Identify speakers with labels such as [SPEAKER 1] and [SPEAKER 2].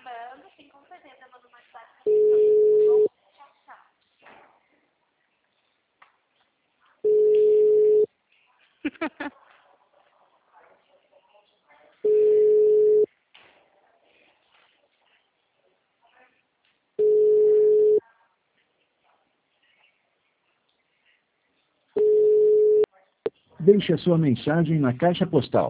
[SPEAKER 1] Mando, sim, com certeza. Mando mais tarde. Bom, tchau, tchau.
[SPEAKER 2] Deixe a sua mensagem na caixa postal.